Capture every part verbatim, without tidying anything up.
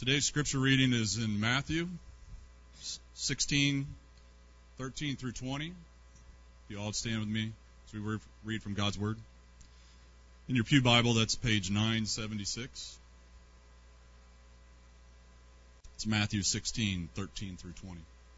Today's scripture reading is in Matthew sixteen, thirteen through twenty. If you all would stand with me as we read from God's Word. In your pew Bible, that's page nine seventy-six. It's Matthew sixteen, thirteen through twenty.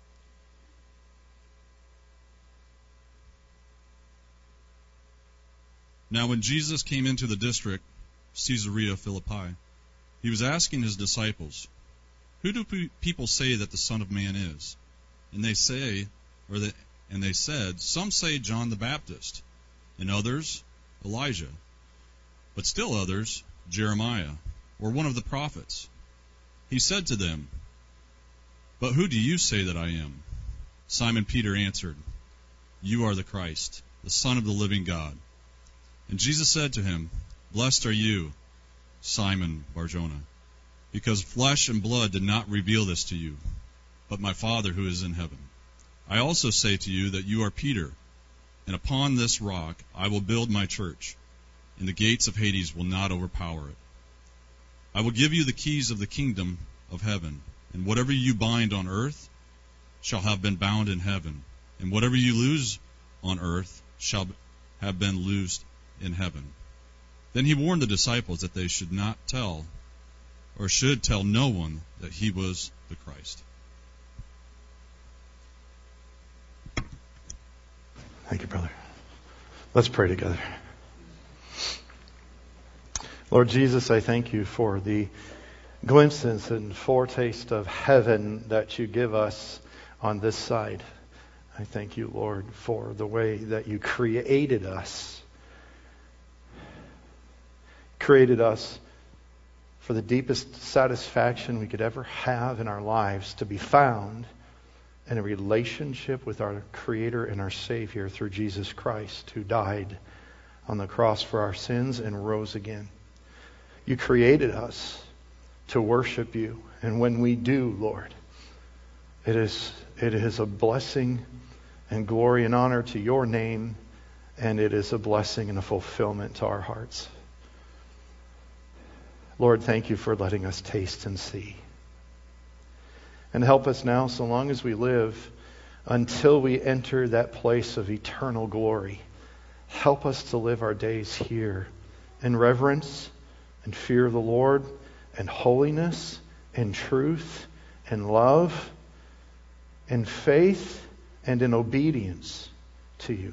Now when Jesus came into the district, Caesarea Philippi, he was asking his disciples, "Who do pe- people say that the Son of Man is?" And they say, or the, and they said, "Some say John the Baptist, and others Elijah, but still others Jeremiah, or one of the prophets." He said to them, "But who do you say that I am?" Simon Peter answered, "You are the Christ, the Son of the living God." And Jesus said to him, "Blessed are you, Simon Bar-Jonah, because flesh and blood did not reveal this to you, but my Father who is in heaven. I also say to you that you are Peter, and upon this rock I will build my church, and the gates of Hades will not overpower it. I will give you the keys of the kingdom of heaven, and whatever you bind on earth shall have been bound in heaven, and whatever you loose on earth shall have been loosed in heaven." Then he warned the disciples that they should not tell, or should tell no one, that he was the Christ. Thank you, brother. Let's pray together. Lord Jesus, I thank you for the glimpses and foretaste of heaven that you give us on this side. I thank you, Lord, for the way that you created us. Created us for the deepest satisfaction we could ever have in our lives, to be found in a relationship with our Creator and our Savior through Jesus Christ, who died on the cross for our sins and rose again. You created us to worship you, and when we do, Lord, it is it is a blessing and glory and honor to your name, and it is a blessing and a fulfillment to our hearts. Lord, thank you for letting us taste and see. And help us now, so long as we live, until we enter that place of eternal glory. Help us to live our days here in reverence and fear of the Lord, and holiness and truth and love and faith and in obedience to you.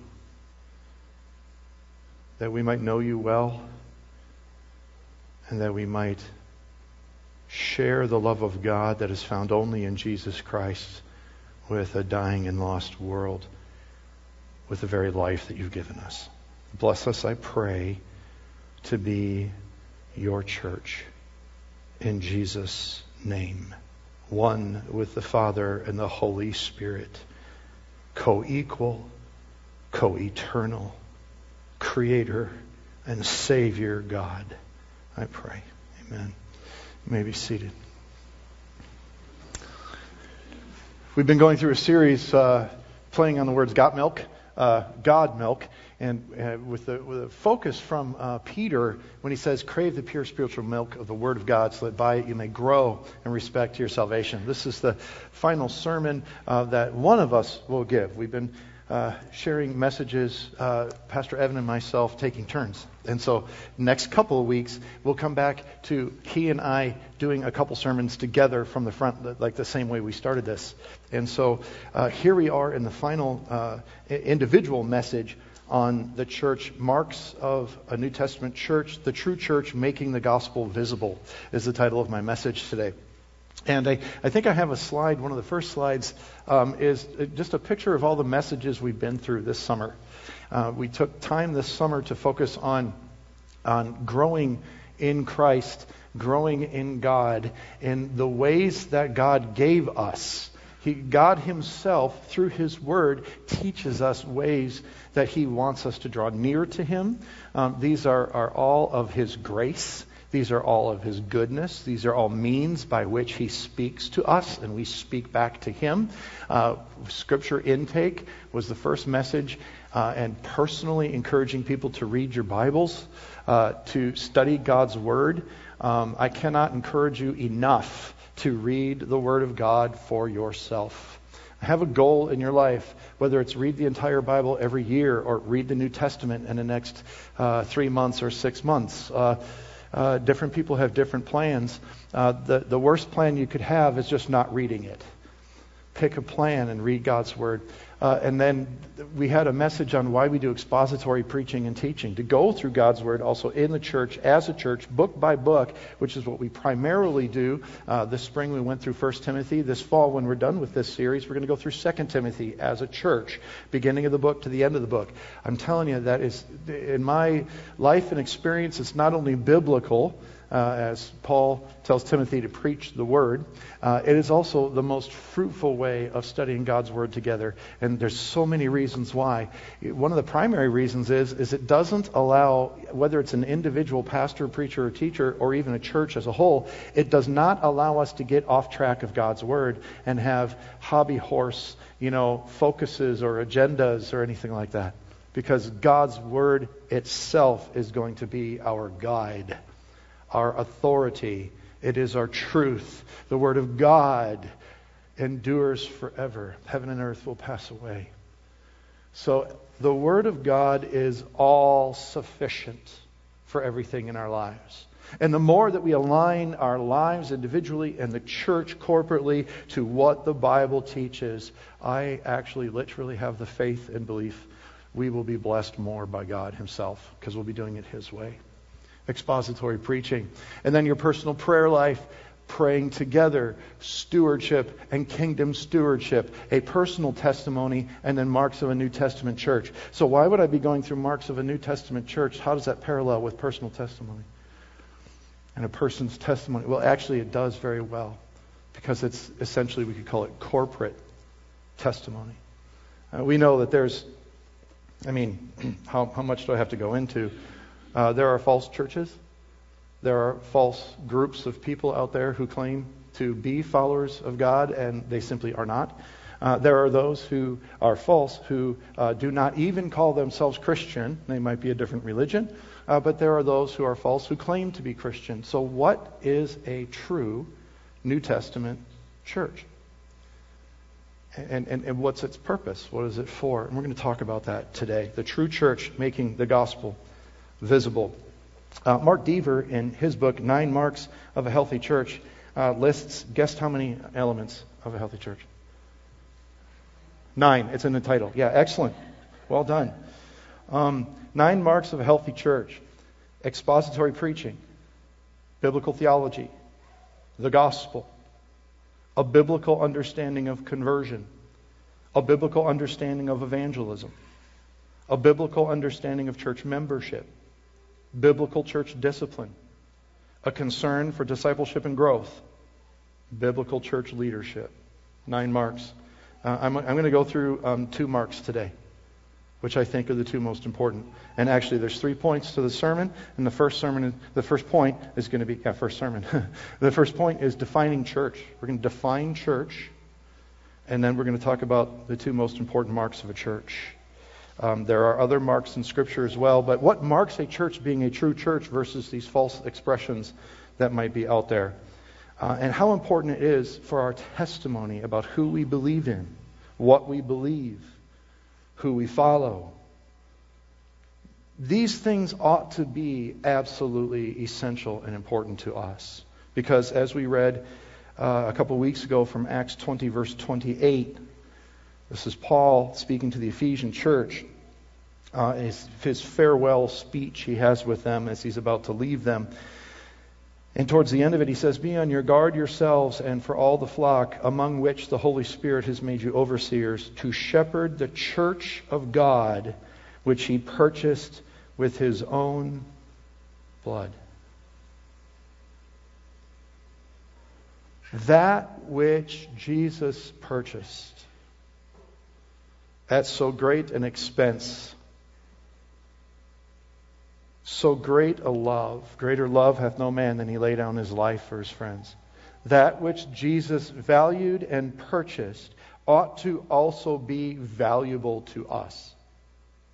That we might know you well, and that we might share the love of God that is found only in Jesus Christ with a dying and lost world, with the very life that you've given us. Bless us, I pray, to be your church. In Jesus' name. One with the Father and the Holy Spirit. Co-equal, co-eternal, Creator and Savior God. I pray. Amen. You may be seated. We've been going through a series uh, playing on the words "got milk," uh, God milk, and uh, with, the, with a focus from uh, Peter when he says, "Crave the pure spiritual milk of the Word of God, so that by it you may grow in respect to your salvation." This is the final sermon uh, that one of us will give. We've been uh, sharing messages, uh, Pastor Evan and myself, taking turns. And so next couple of weeks, we'll come back to he and I doing a couple sermons together from the front, like the same way we started this. And so uh, here we are in the final uh, individual message on the church, marks of a New Testament church, the true church making the gospel visible, is the title of my message today. And I, I think I have a slide. One of the first slides um, is just a picture of all the messages we've been through this summer. Uh, we took time this summer to focus on, on growing in Christ, growing in God, in the ways that God gave us. He, God Himself, through His Word, teaches us ways that He wants us to draw near to Him. Um, these are, are all of His grace. These are all of His goodness. These are all means by which He speaks to us, and we speak back to Him. Uh, scripture intake was the first message. uh, and personally encouraging people to read your Bibles, uh, to study God's Word. Um, I cannot encourage you enough to read the Word of God for yourself. Have a goal in your life, whether it's read the entire Bible every year or read the New Testament in the next uh, three months or six months. Uh, uh, different people have different plans. Uh, the, the worst plan you could have is just not reading it. Pick a plan and read God's Word. Uh, and then we had a message on why we do expository preaching and teaching. To go through God's Word also in the church, as a church, book by book, which is what we primarily do. Uh, this spring we went through First Timothy. This fall, when we're done with this series, we're going to go through Second Timothy as a church, beginning of the book to the end of the book. I'm telling you, that is, in my life and experience, it's not only biblical, Uh, as Paul tells Timothy to preach the Word, uh, it is also the most fruitful way of studying God's Word together. And there's so many reasons why. One of the primary reasons is, is it doesn't allow, whether it's an individual pastor, preacher, or teacher, or even a church as a whole, it does not allow us to get off track of God's Word and have hobby horse, you know, focuses or agendas or anything like that. Because God's Word itself is going to be our guide, our authority. It is our truth. The Word of God endures forever. Heaven and earth will pass away. So the Word of God is all sufficient for everything in our lives. And the more that we align our lives individually and the church corporately to what the Bible teaches, I actually literally have the faith and belief we will be blessed more by God Himself, because we'll be doing it His way. Expository preaching. And then your personal prayer life, praying together, stewardship and kingdom stewardship, a personal testimony, and then marks of a New Testament church. So why would I be going through marks of a New Testament church? How does that parallel with personal testimony? And a person's testimony? Well, actually it does very well, because it's essentially, we could call it corporate testimony. Uh, we know that there's, I mean, how, how much do I have to go into? Uh, there are false churches. There are false groups of people out there who claim to be followers of God, and they simply are not. Uh, there are those who are false, who uh, do not even call themselves Christian. They might be a different religion. Uh, but there are those who are false who claim to be Christian. So what is a true New Testament church? And, and, and what's its purpose? What is it for? And we're going to talk about that today. The true church making the gospel visible. Uh, Mark Dever, in his book, Nine Marks of a Healthy Church, uh, lists, guess how many elements of a healthy church? Nine. It's in the title. Yeah, excellent. Well done. Um, nine marks of a healthy church. Expository preaching. Biblical theology. The gospel. A biblical understanding of conversion. A biblical understanding of evangelism. A biblical understanding of church membership. Biblical church discipline, a concern for discipleship and growth, biblical church leadership. Nine marks. Uh, I'm, I'm going to go through um, two marks today, which I think are the two most important. And actually, there's three points to the sermon, and the first sermon, the first point is going to be, yeah, first sermon. The first point is defining church. We're going to define church, and then we're going to talk about the two most important marks of a church. Um, there are other marks in Scripture as well, but what marks a church being a true church versus these false expressions that might be out there? Uh, and how important it is for our testimony about who we believe in, what we believe, who we follow. These things ought to be absolutely essential and important to us. Because as we read uh, a couple weeks ago from Acts twenty, verse twenty-eight, this is Paul speaking to the Ephesian church. Uh, his, his farewell speech he has with them as he's about to leave them. And towards the end of it, he says, "Be on your guard yourselves and for all the flock among which the Holy Spirit has made you overseers, to shepherd the church of God, which he purchased with his own blood." That which Jesus purchased at so great an expense, so great a love, greater love hath no man than he lay down his life for his friends. That which Jesus valued and purchased ought to also be valuable to us.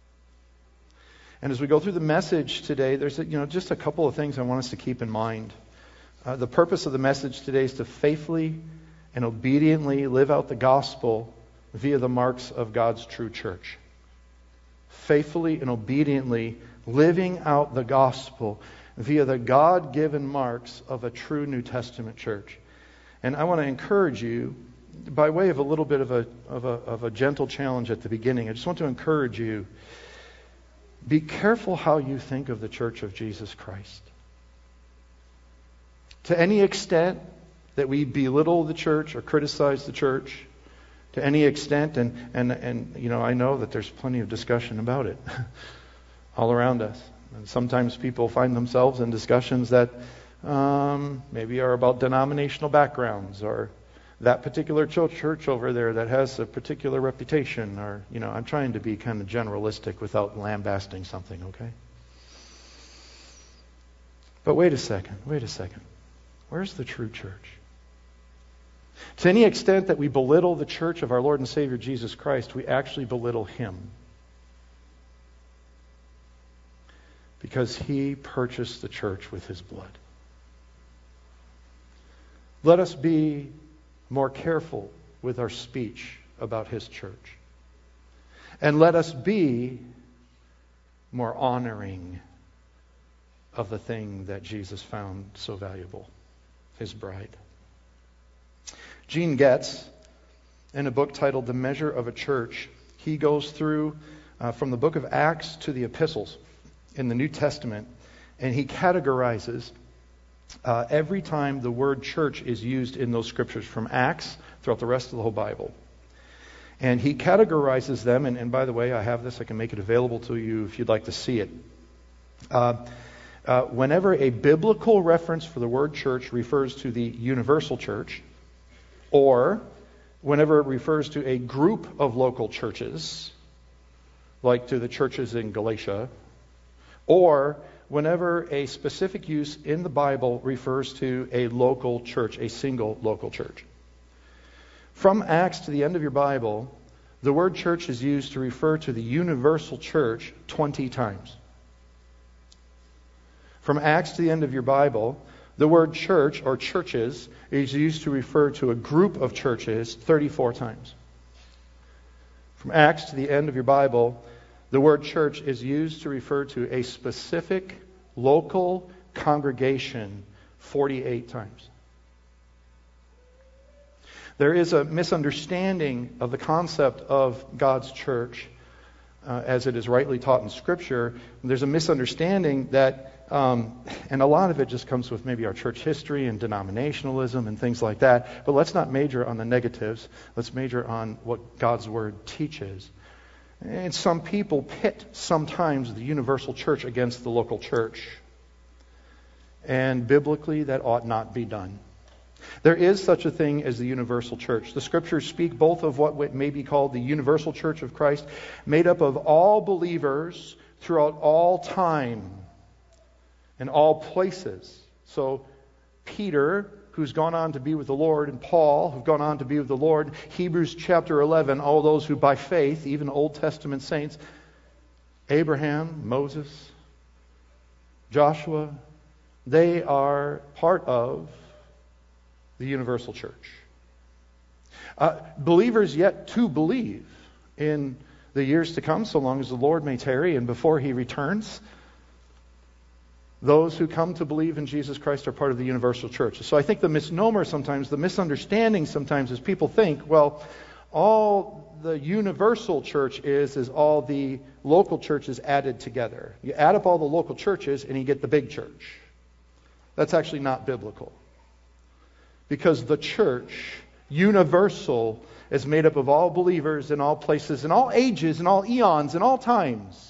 And as we go through the message today, there's a, you know just a couple of things I want us to keep in mind. Uh, the purpose of the message today is to faithfully and obediently live out the gospel via the marks of God's true church. Faithfully and obediently living out the gospel via the God-given marks of a true New Testament church. And I want to encourage you, by way of a little bit of a, of a, of a gentle challenge at the beginning, I just want to encourage you, be careful how you think of the Church of Jesus Christ. To any extent that we belittle the church or criticize the church, to any extent, and, and, and you know, I know that there's plenty of discussion about it all around us. And sometimes people find themselves in discussions that um, maybe are about denominational backgrounds, or that particular church over there that has a particular reputation, or, you know, I'm trying to be kind of generalistic without lambasting something, okay? But wait a second, wait a second. Where's the true church? To any extent that we belittle the church of our Lord and Savior Jesus Christ, we actually belittle Him. Because He purchased the church with His blood. Let us be more careful with our speech about His church. And let us be more honoring of the thing that Jesus found so valuable, His bride. Gene Getz, in a book titled The Measure of a Church, he goes through uh, from the book of Acts to the epistles in the New Testament, and he categorizes uh, every time the word church is used in those scriptures from Acts throughout the rest of the whole Bible. And he categorizes them, and, and by the way, I have this, I can make it available to you if you'd like to see it. Uh, uh, whenever a biblical reference for the word church refers to the universal church, or whenever it refers to a group of local churches, like to the churches in Galatia, or whenever a specific use in the Bible refers to a local church, a single local church. From Acts to the end of your Bible, the word church is used to refer to the universal church twenty times. From Acts to the end of your Bible, the word church or churches is used to refer to a group of churches thirty-four times. From Acts to the end of your Bible, the word church is used to refer to a specific local congregation forty-eight times. There is a misunderstanding of the concept of God's church uh, as it is rightly taught in Scripture. There's a misunderstanding that Um, and a lot of it just comes with maybe our church history and denominationalism and things like that. But let's not major on the negatives. Let's major on what God's Word teaches. And some people pit sometimes the universal church against the local church. And biblically, that ought not be done. There is such a thing as the universal church. The Scriptures speak both of what may be called the universal church of Christ, made up of all believers throughout all time, in all places. So Peter, who's gone on to be with the Lord, and Paul, who've gone on to be with the Lord, Hebrews chapter eleven, all those who by faith, even Old Testament saints, Abraham, Moses, Joshua, they are part of the universal church. Uh, believers yet to believe in the years to come, so long as the Lord may tarry and before He returns. Those who come to believe in Jesus Christ are part of the universal church. So I think the misnomer sometimes, the misunderstanding sometimes is people think, well, all the universal church is, is all the local churches added together. You add up all the local churches and you get the big church. That's actually not biblical. Because the church, universal, is made up of all believers in all places, in all ages, in all eons, in all times,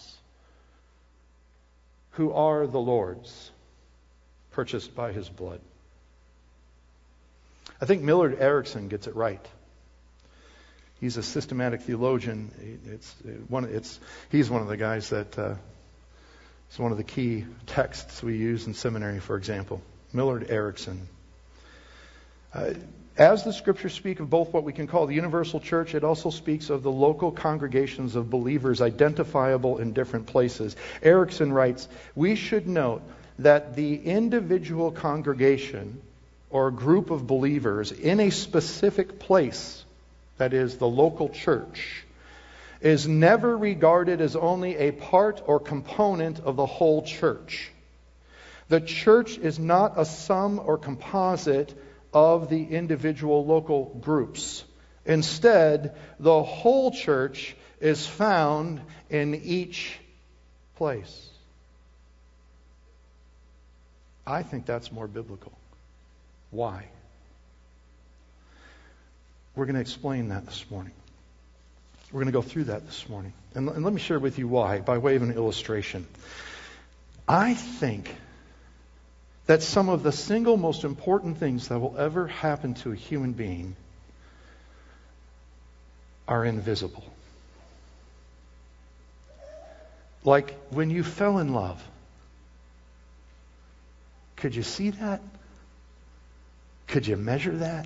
who are the Lord's, purchased by His blood. I think Millard Erickson gets it right. He's a systematic theologian. It's one. It's he's one of the guys that. Uh, it's one of the key texts we use in seminary, for example. Millard Erickson. Uh, as the Scriptures speak of both what we can call the universal church, it also speaks of the local congregations of believers identifiable in different places. Erickson writes, we should note that the individual congregation or group of believers in a specific place, that is, the local church, is never regarded as only a part or component of the whole church. The church is not a sum or composite of the individual local groups. Instead, the whole church is found in each place. I think that's more biblical. Why? We're going to explain that this morning. We're going to go through that this morning. And, and let me share with you why, by way of an illustration. I think that some of the single most important things that will ever happen to a human being are invisible. Like when you fell in love. Could you see that? Could you measure that?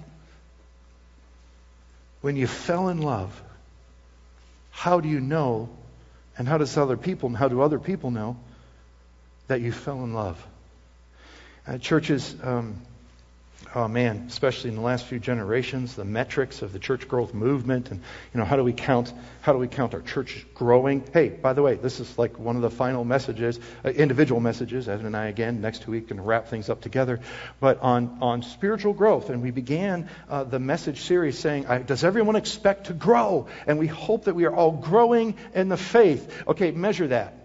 When you fell in love, how do you know, and how does other people, how do other people know that you fell in love? Uh, churches, um, oh man, especially in the last few generations, the metrics of the church growth movement, and you know, how do we count? How do we count our church growing? Hey, by the way, this is like one of the final messages, uh, individual messages. Evan and I again next week going to wrap things up together, but on on spiritual growth. And we began uh, the message series saying, "Does everyone expect to grow?" And we hope that we are all growing in the faith. Okay, measure that.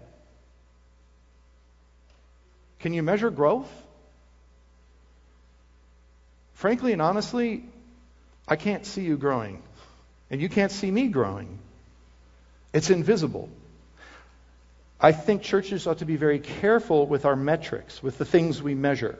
Can you measure growth? Frankly and honestly, I can't see you growing. And you can't see me growing. It's invisible. I think churches ought to be very careful with our metrics, with the things we measure.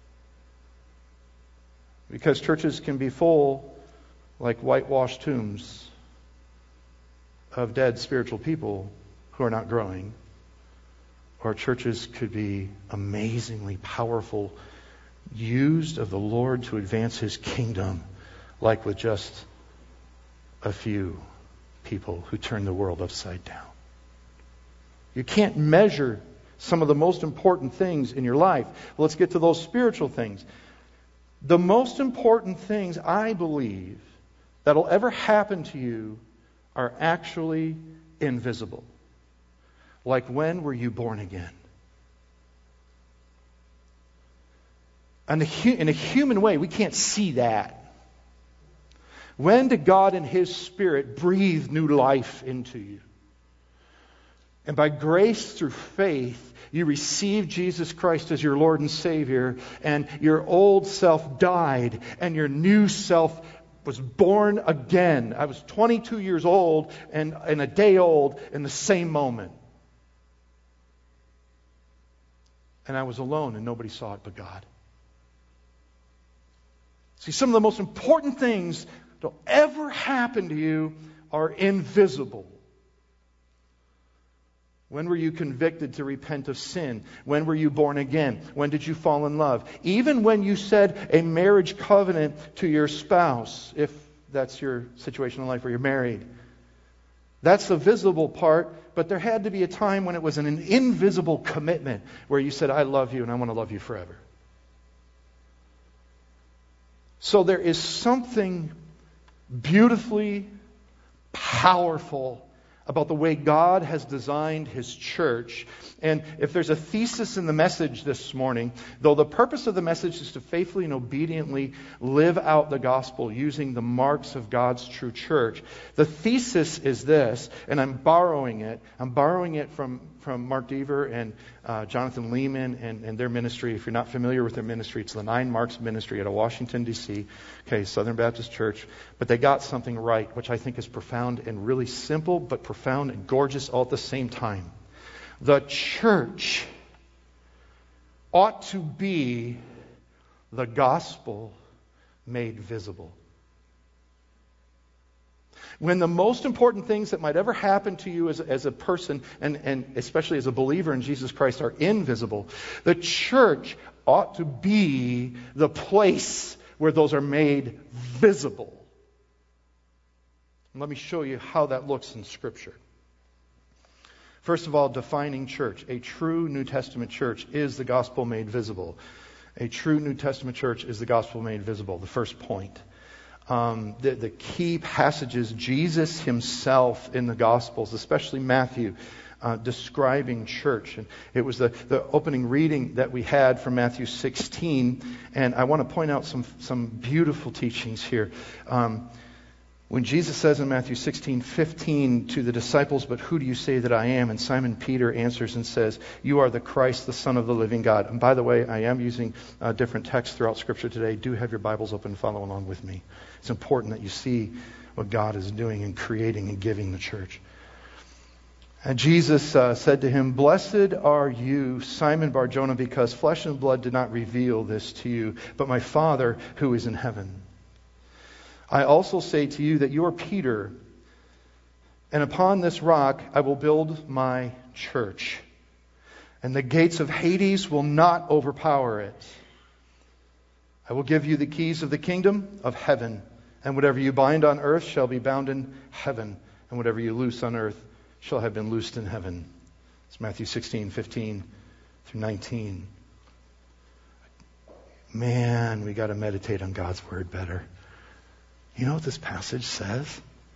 Because churches can be full, like whitewashed tombs, of dead spiritual people who are not growing. Or churches could be amazingly powerful, used of the Lord to advance His kingdom, like with just a few people who turn the world upside down. You can't measure some of the most important things in your life. Well, let's get to those spiritual things. The most important things, I believe, that'll ever happen to you are actually invisible. Like, when were you born again? In a, in a human way, we can't see that. When did God in His Spirit breathe new life into you? And by grace through faith, you received Jesus Christ as your Lord and Savior, and your old self died, and your new self was born again. I was twenty-two years old and, and a day old in the same moment. And I was alone, and nobody saw it but God. See, some of the most important things that'll ever happen to you are invisible. When were you convicted to repent of sin? When were you born again? When did you fall in love? Even when you said a marriage covenant to your spouse, if that's your situation in life where you're married. That's the visible part, but there had to be a time when it was an invisible commitment where you said, I love you and I want to love you forever. So there is something beautifully powerful about the way God has designed His church. And if there's a thesis in the message this morning, though the purpose of the message is to faithfully and obediently live out the gospel using the marks of God's true church, the thesis is this, and I'm borrowing it. I'm borrowing it from, from Mark Deaver and uh, Jonathan Lehman and, and their ministry. If you're not familiar with their ministry, it's the Nine Marks Ministry out of Washington, D C Okay, Southern Baptist Church. But they got something right, which I think is profound and really simple, but profound and gorgeous all at the same time. The church ought to be the gospel made visible. When the most important things that might ever happen to you as, as a person, and, and especially as a believer in Jesus Christ, are invisible, the church ought to be the place where those are made visible. And let me show you how that looks in Scripture. First of all, defining church. A true New Testament church is the gospel made visible. A true New Testament church is the gospel made visible. The first point. Um, the, the key passages, Jesus himself in the Gospels, especially Matthew, uh, describing church. And it was the, the opening reading that we had from Matthew sixteen. And I want to point out some, some beautiful teachings here. Um, When Jesus says in Matthew sixteen fifteen to the disciples, "But who do you say that I am?" And Simon Peter answers and says, "You are the Christ, the Son of the living God." And by the way, I am using uh, different texts throughout Scripture today. Do have your Bibles open and follow along with me. It's important that you see what God is doing and creating and giving the church. And Jesus uh, said to him, "Blessed are you, Simon Bar-Jonah, because flesh and blood did not reveal this to you, but my Father who is in heaven. I also say to you that you are Peter, and upon this rock I will build my church, and the gates of Hades will not overpower it. I will give you the keys of the kingdom of heaven, and whatever you bind on earth shall be bound in heaven, and whatever you loose on earth shall have been loosed in heaven." It's Matthew sixteen fifteen through nineteen. Man, we got to meditate on God's word better. You know what this passage says?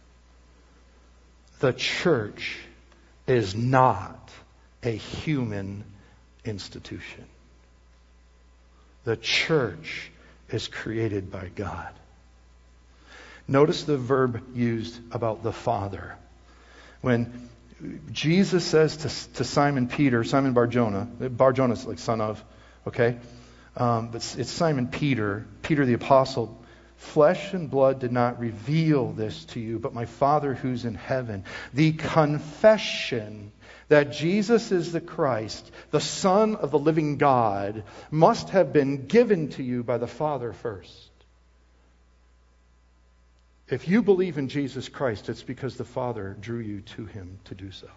The church is not a human institution. The church is created by God. Notice the verb used about the Father. When Jesus says to, to Simon Peter, Simon Bar-Jonah, Bar-Jonah is like son of, okay? Um, but it's, it's Simon Peter, Peter the apostle. "Flesh and blood did not reveal this to you, but my Father who's in heaven." The confession that Jesus is the Christ, the Son of the living God, must have been given to you by the Father first. If you believe in Jesus Christ, it's because the Father drew you to Him to do so.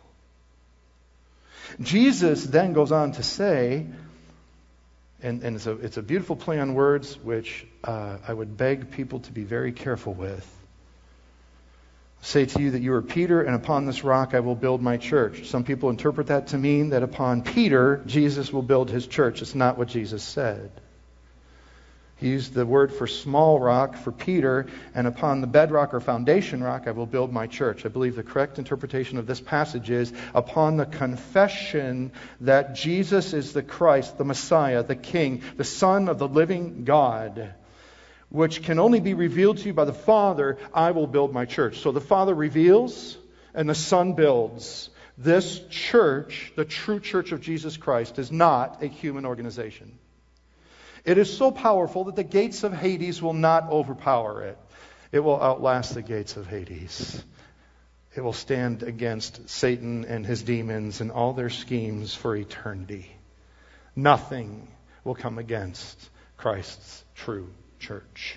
Jesus then goes on to say, and, and it's, a, it's a beautiful play on words, which uh, I would beg people to be very careful with. "Say to you that you are Peter, and upon this rock I will build my church." Some people interpret that to mean that upon Peter, Jesus will build his church. It's not what Jesus said. He used the word for small rock for Peter, and upon the bedrock or foundation rock I will build my church. I believe the correct interpretation of this passage is upon the confession that Jesus is the Christ, the Messiah, the King, the Son of the living God, which can only be revealed to you by the Father, I will build my church. So the Father reveals and the Son builds. This church, the true church of Jesus Christ, is not a human organization. It is so powerful that the gates of Hades will not overpower it. It will outlast the gates of Hades. It will stand against Satan and his demons and all their schemes for eternity. Nothing will come against Christ's true church.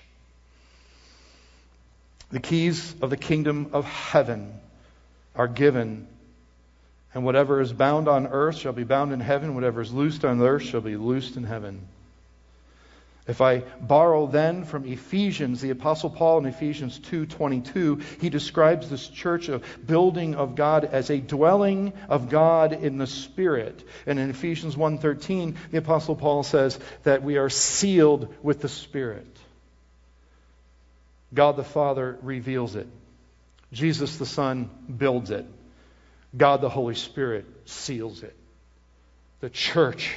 The keys of the kingdom of heaven are given, and whatever is bound on earth shall be bound in heaven. Whatever is loosed on earth shall be loosed in heaven. If I borrow then from Ephesians, the Apostle Paul in Ephesians two twenty-two, he describes this church of building of God as a dwelling of God in the Spirit. And in Ephesians one thirteen, the Apostle Paul says that we are sealed with the Spirit. God the Father reveals it. Jesus the Son builds it. God the Holy Spirit seals it. The church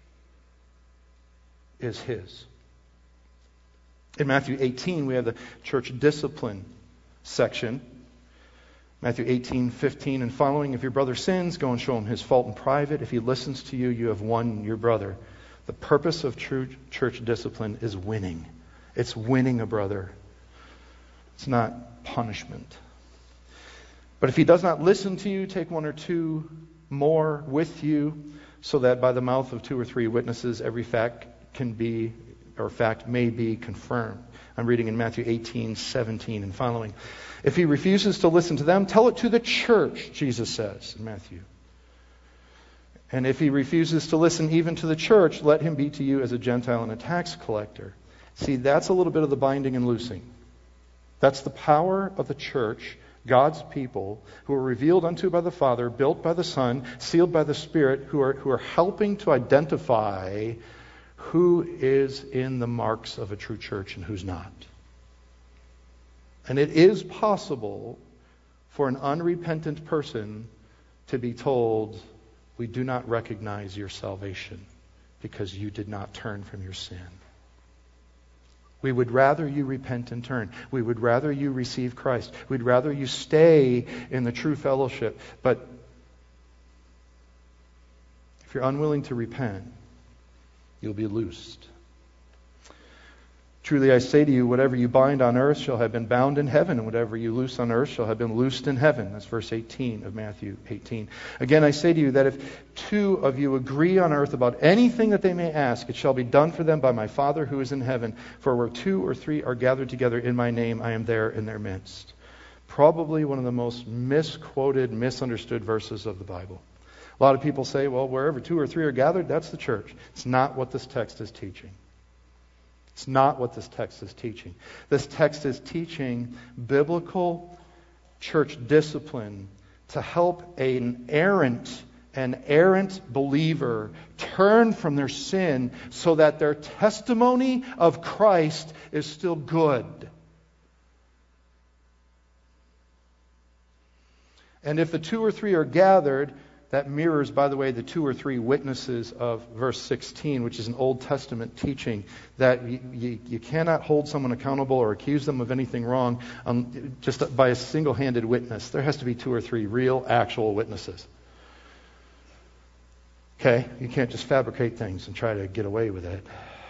is His. In Matthew eighteen, we have the church discipline section. Matthew eighteen fifteen and following, "If your brother sins, go and show him his fault in private. If he listens to you, you have won your brother." The purpose of true church discipline is winning. It's winning a brother. It's not punishment. "But if he does not listen to you, take one or two more with you, so that by the mouth of two or three witnesses every fact can be or fact may be confirmed." I'm reading in Matthew eighteen seventeen and following. "If he refuses to listen to them, tell it to the church," Jesus says in Matthew. "And if he refuses to listen even to the church, let him be to you as a Gentile and a tax collector." See, that's a little bit of the binding and loosing. That's the power of the church, God's people, who are revealed unto by the Father, built by the Son, sealed by the Spirit, who are, who are helping to identify who is in the marks of a true church and who's not. And it is possible for an unrepentant person to be told, we do not recognize your salvation because you did not turn from your sin. We would rather you repent and turn. We would rather you receive Christ. We'd rather you stay in the true fellowship. But if you're unwilling to repent, you'll be loosed. Truly I say to you, whatever you bind on earth shall have been bound in heaven, and whatever you loose on earth shall have been loosed in heaven. That's verse eighteen of Matthew eighteen. Again, I say to you that if two of you agree on earth about anything that they may ask, it shall be done for them by my Father who is in heaven. For where two or three are gathered together in my name, I am there in their midst. Probably one of the most misquoted, misunderstood verses of the Bible. A lot of people say, well, wherever two or three are gathered, that's the church. It's not what this text is teaching. It's not what this text is teaching. This text is teaching biblical church discipline to help an errant, an errant believer turn from their sin so that their testimony of Christ is still good. And if the two or three are gathered, that mirrors, by the way, the two or three witnesses of verse sixteen, which is an Old Testament teaching that you, you, you cannot hold someone accountable or accuse them of anything wrong um, just by a single-handed witness. There has to be two or three real, actual witnesses. Okay? You can't just fabricate things and try to get away with it.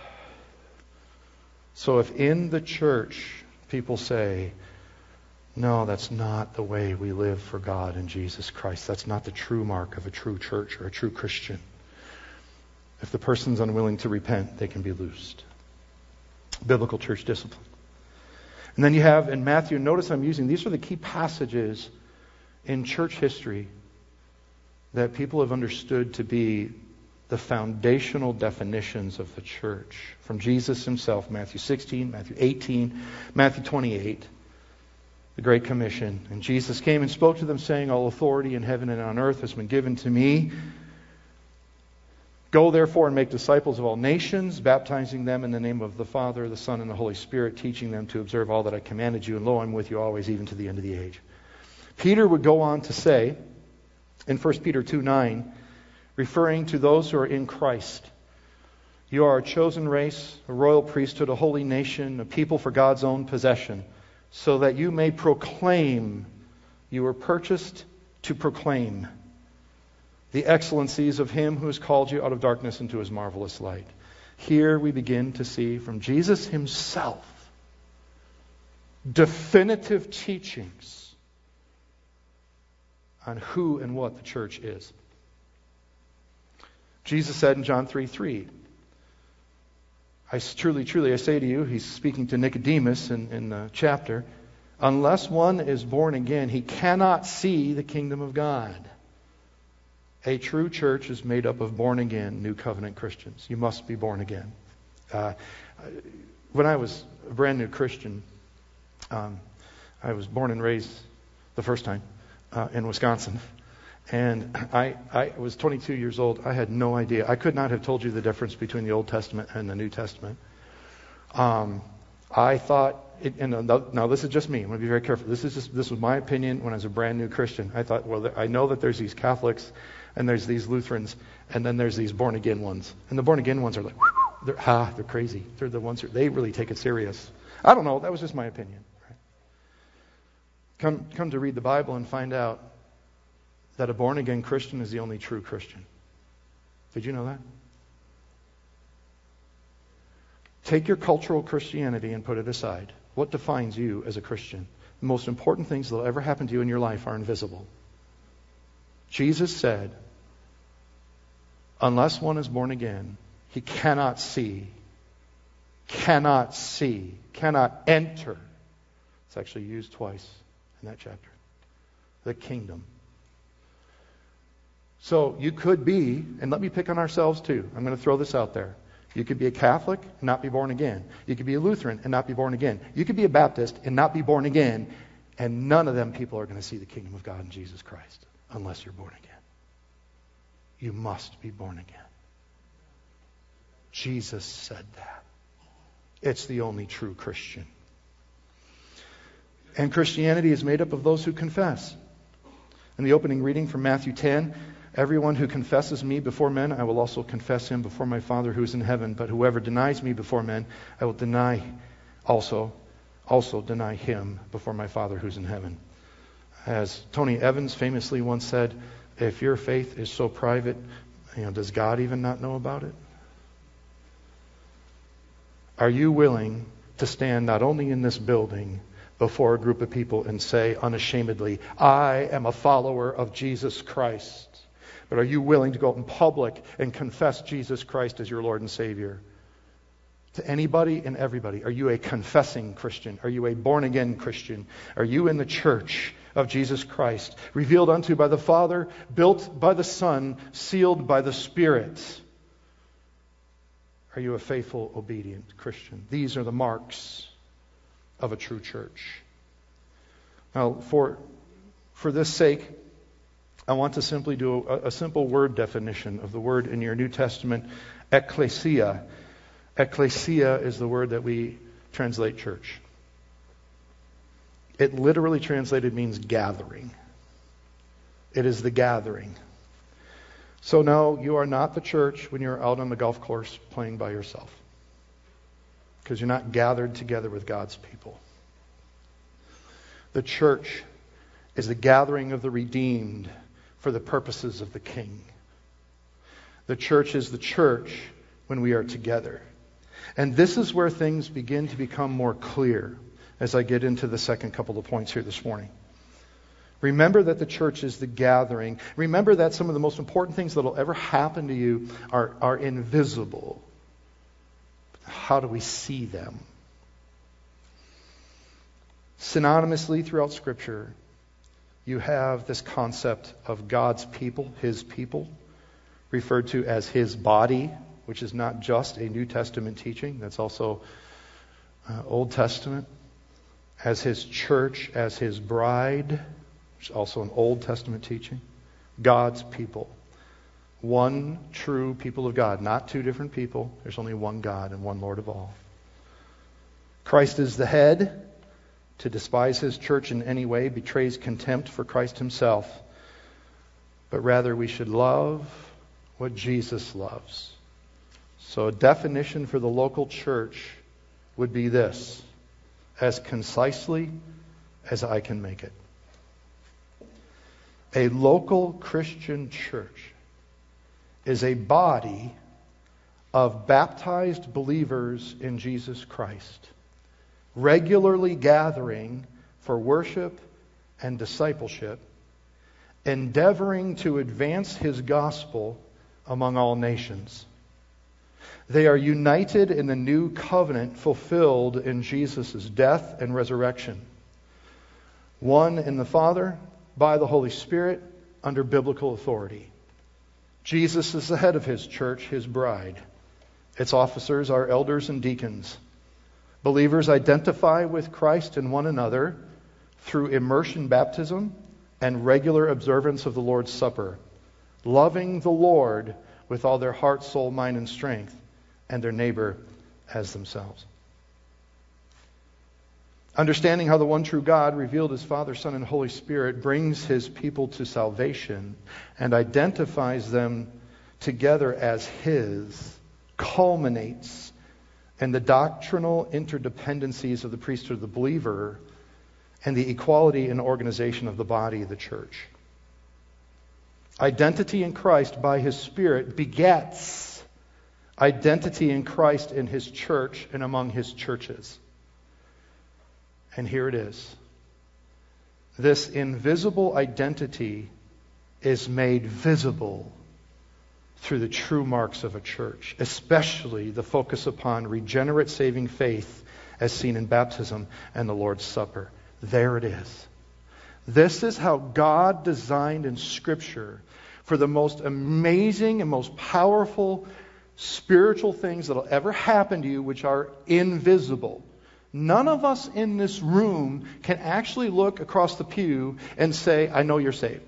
So if in the church people say, no, that's not the way we live for God in Jesus Christ. That's not the true mark of a true church or a true Christian. If the person's unwilling to repent, they can be loosed. Biblical church discipline. And then you have in Matthew, notice I'm using, these are the key passages in church history that people have understood to be the foundational definitions of the church. From Jesus himself, Matthew sixteen, Matthew eighteen, Matthew twenty-eight. The Great Commission. And Jesus came and spoke to them, saying, all authority in heaven and on earth has been given to me. Go therefore and make disciples of all nations, baptizing them in the name of the Father, the Son, and the Holy Spirit, teaching them to observe all that I commanded you. And lo, I'm with you always, even to the end of the age. Peter would go on to say, in First Peter two nine, referring to those who are in Christ, you are a chosen race, a royal priesthood, a holy nation, a people for God's own possession, so that you may proclaim, you were purchased to proclaim the excellencies of Him who has called you out of darkness into His marvelous light. Here we begin to see from Jesus Himself definitive teachings on who and what the church is. Jesus said in John three three, I truly, truly, I say to you, he's speaking to Nicodemus in, in the chapter, unless one is born again, he cannot see the kingdom of God. A true church is made up of born again, new covenant Christians. You must be born again. Uh, when I was a brand new Christian, um, I was born and raised the first time uh, in Wisconsin. And I, I was twenty-two years old. I had no idea. I could not have told you the difference between the Old Testament and the New Testament. Um, I thought, it, and now this is just me. I'm going to be very careful. This is just, this was my opinion when I was a brand new Christian. I thought, well, I know that there's these Catholics and there's these Lutherans and then there's these born again ones. And the born again ones are like, they're ah, they're crazy. They're the ones who they really take it serious. I don't know. That was just my opinion. Right? Come, come to read the Bible and find out that a born-again Christian is the only true Christian. Did you know that? Take your cultural Christianity and put it aside. What defines you as a Christian? The most important things that will ever happen to you in your life are invisible. Jesus said, unless one is born again, he cannot see, cannot see, cannot enter. It's actually used twice in that chapter. The kingdom. So you could be, and let me pick on ourselves too. I'm going to throw this out there. You could be a Catholic and not be born again. You could be a Lutheran and not be born again. You could be a Baptist and not be born again. And none of them people are going to see the kingdom of God in Jesus Christ unless you're born again. You must be born again. Jesus said that. It's the only true Christian. And Christianity is made up of those who confess. In the opening reading from Matthew ten, everyone who confesses me before men, I will also confess him before my Father who is in heaven. But whoever denies me before men, I will deny also, also deny him before my Father who's in heaven. As Tony Evans famously once said, if your faith is so private, you know, does God even not know about it? Are you willing to stand not only in this building before a group of people and say unashamedly, I am a follower of Jesus Christ? But are you willing to go out in public and confess Jesus Christ as your Lord and Savior? To anybody and everybody. Are you a confessing Christian? Are you a born-again Christian? Are you in the church of Jesus Christ, revealed unto by the Father, built by the Son, sealed by the Spirit? Are you a faithful, obedient Christian? These are the marks of a true church. Now, for, for this sake, I want to simply do a, a simple word definition of the word in your New Testament, ecclesia. Ecclesia is the word that we translate church. It literally translated means gathering. It is the gathering. So no, you are not the church when you're out on the golf course playing by yourself, because you're not gathered together with God's people. The church is the gathering of the redeemed for the purposes of the King. The church is the church when we are together. And this is where things begin to become more clear as I get into the second couple of points here this morning. Remember that the church is the gathering. Remember that some of the most important things that will ever happen to you are, are invisible. How do we see them? Synonymously throughout Scripture, you have this concept of God's people, His people, referred to as His body, which is not just a New Testament teaching, that's also uh, Old Testament, as His church, as His bride, which is also an Old Testament teaching, God's people. One true people of God, not two different people. There's only one God and one Lord of all. Christ is the head. To despise His church in any way betrays contempt for Christ Himself. But rather we should love what Jesus loves. So a definition for the local church would be this, as concisely as I can make it. A local Christian church is a body of baptized believers in Jesus Christ, regularly gathering for worship and discipleship, endeavoring to advance His gospel among all nations. They are united in the new covenant fulfilled in Jesus' death and resurrection. One in the Father, by the Holy Spirit, under biblical authority. Jesus is the head of His church, His bride. Its officers are elders and deacons. Believers identify with Christ and one another through immersion baptism and regular observance of the Lord's Supper, loving the Lord with all their heart, soul, mind, and strength, and their neighbor as themselves. Understanding how the one true God, revealed as Father, Son, and Holy Spirit, brings His people to salvation and identifies them together as His, culminates in the doctrinal interdependencies of the priesthood of the believer and the equality and organization of the body of the church. Identity in Christ by His Spirit begets identity in Christ in His church and among His churches. And here it is. This invisible identity is made visible through the true marks of a church, especially the focus upon regenerate saving faith as seen in baptism and the Lord's Supper. There it is. This is how God designed in Scripture for the most amazing and most powerful spiritual things that'll ever happen to you which are invisible. None of us in this room can actually look across the pew and say, I know you're saved.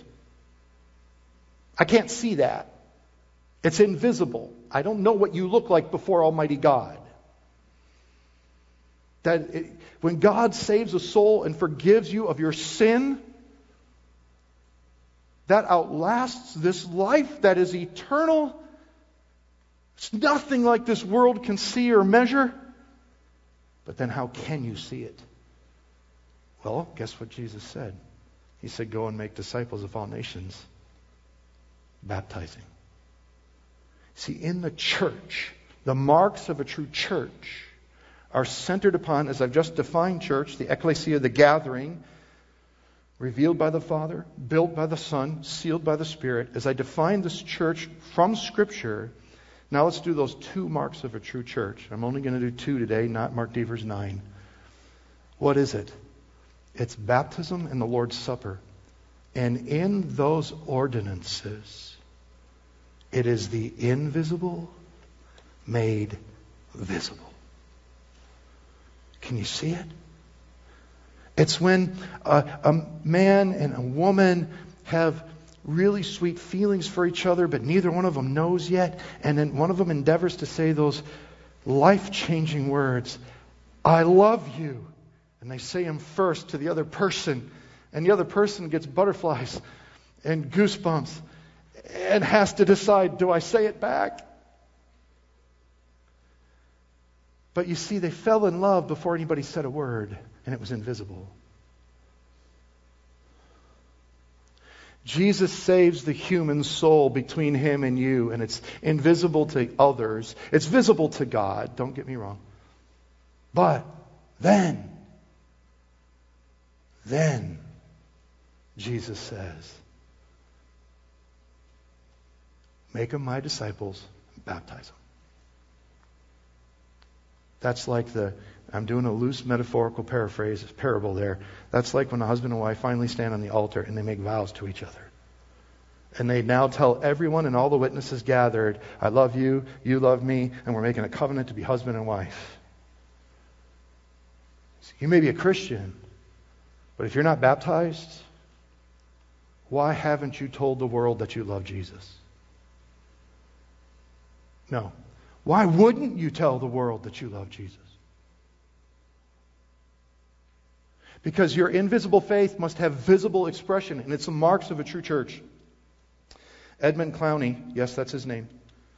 I can't see that. It's invisible. I don't know what you look like before Almighty God. That it, when God saves a soul and forgives you of your sin, that outlasts this life that is eternal. It's nothing like this world can see or measure. But then how can you see it? Well, guess what Jesus said? He said, go and make disciples of all nations, baptizing. See, in the church, the marks of a true church are centered upon, as I've just defined church, the ecclesia, the gathering, revealed by the Father, built by the Son, sealed by the Spirit. As I define this church from Scripture, now let's do those two marks of a true church. I'm only going to do two today, not Mark Dever's nine. What is it? It's baptism and the Lord's Supper. And in those ordinances, it is the invisible made visible. Can you see it? It's when a, a man and a woman have really sweet feelings for each other, but neither one of them knows yet. And then one of them endeavors to say those life-changing words, I love you. And they say them first to the other person. And the other person gets butterflies and goosebumps and has to decide, do I say it back? But you see, they fell in love before anybody said a word, and it was invisible. Jesus saves the human soul between him and you, and it's invisible to others. It's visible to God, don't get me wrong. But then, then, Jesus says, make them my disciples, baptize them. That's like the, I'm doing a loose metaphorical paraphrase, parable there. That's like when a husband and wife finally stand on the altar and they make vows to each other. And they now tell everyone and all the witnesses gathered, I love you, you love me, and we're making a covenant to be husband and wife. So you may be a Christian, but if you're not baptized, why haven't you told the world that you love Jesus? No. Why wouldn't you tell the world that you love Jesus? Because your invisible faith must have visible expression, and it's the marks of a true church. Edmund Clowney, yes, that's his name,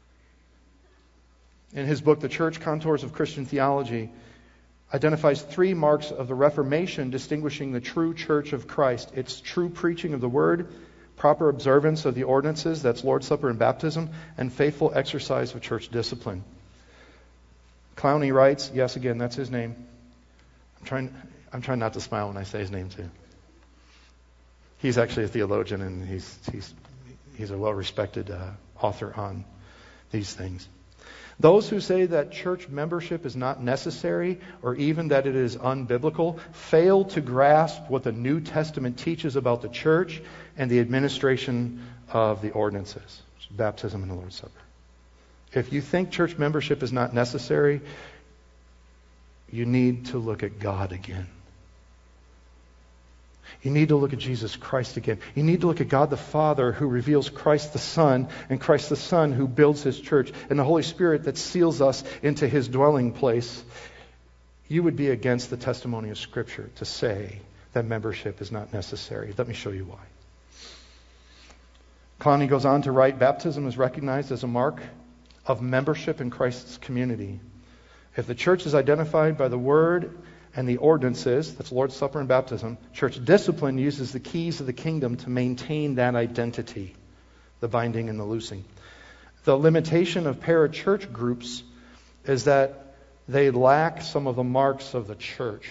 in his book, The Church Contours of Christian Theology, identifies three marks of the Reformation distinguishing the true church of Christ. It's true preaching of the Word, proper observance of the ordinances, that's Lord's Supper and baptism, and faithful exercise of church discipline. Clowney writes, yes, again, that's his name. I'm trying, I'm trying not to smile when I say his name too. He's actually a theologian, and he's he's he's a well-respected uh, author on these things. Those who say that church membership is not necessary or even that it is unbiblical fail to grasp what the New Testament teaches about the church and the administration of the ordinances, baptism and the Lord's Supper. If you think church membership is not necessary, you need to look at God again. You need to look at Jesus Christ again. You need to look at God the Father who reveals Christ the Son, and Christ the Son who builds His church, and the Holy Spirit that seals us into His dwelling place. You would be against the testimony of Scripture to say that membership is not necessary. Let me show you why. Clowney goes on to write, baptism is recognized as a mark of membership in Christ's community. If the church is identified by the Word and the ordinances, that's Lord's Supper and baptism, church discipline uses the keys of the kingdom to maintain that identity, the binding and the loosing. The limitation of parachurch groups is that they lack some of the marks of the church.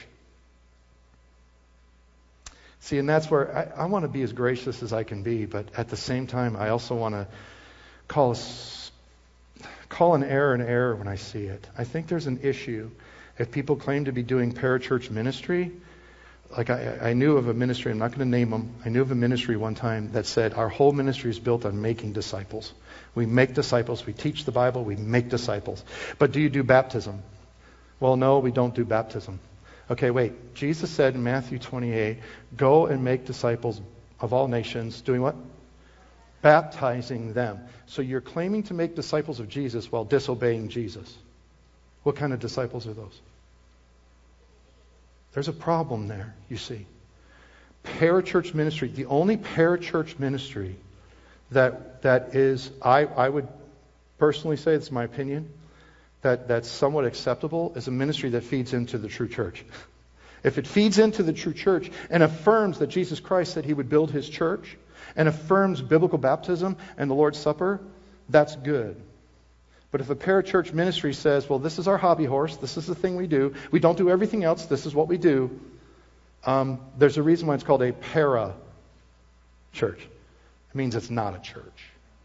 See, and that's where I, I want to be as gracious as I can be, but at the same time, I also want to call a, call an error an error when I see it. I think there's an issue if people claim to be doing parachurch ministry, Like I, I knew of a ministry, I'm not going to name them, I knew of a ministry one time that said our whole ministry is built on making disciples. We make disciples, we teach the Bible, we make disciples. But do you do baptism? Well, no, we don't do baptism. Okay, wait. Jesus said in Matthew twenty-eight, go and make disciples of all nations, doing what? Baptizing them. So you're claiming to make disciples of Jesus while disobeying Jesus. What kind of disciples are those? There's a problem there, you see. Parachurch ministry, the only parachurch ministry that that is, I, I would personally say, it's my opinion, that, that's somewhat acceptable is a ministry that feeds into the true church. If it feeds into the true church and affirms that Jesus Christ said he would build his church and affirms biblical baptism and the Lord's Supper, that's good. But if a parachurch ministry says, well, this is our hobby horse, this is the thing we do, we don't do everything else, this is what we do, um, there's a reason why it's called a para-church. It means it's not a church.